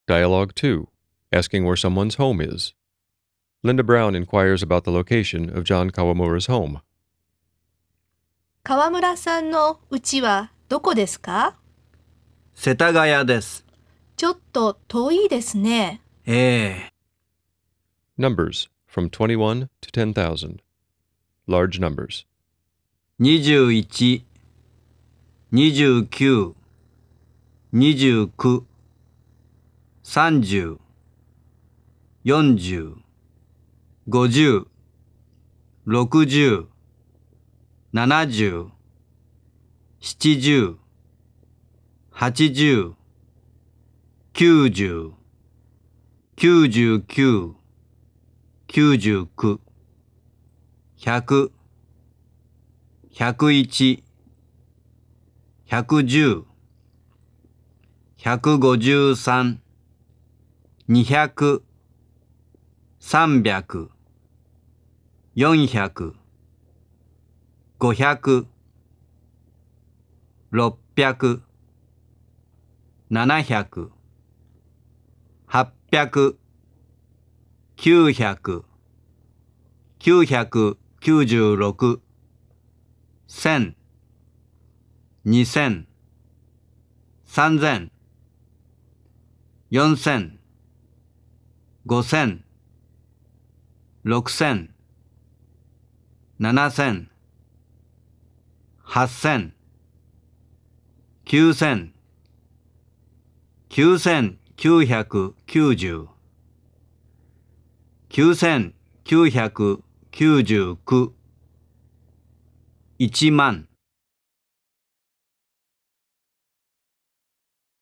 Dialogue 2. Asking where someone's home is. Linda Brown inquires about the location of John Kawamura's home. 川村さんの家はどこですか？ 世田谷です。 ちょっと遠いですね。 Numbers from 21 to 10,000. Large numbers. 21、29、29、30、40、50、60、70、70、80、90、99、99、100、101、110、153、200、300、400、500、600、700、800、900、996、1000、2000、3000、4000、5000、6000、7000、8000、9000、9990、9999、1万。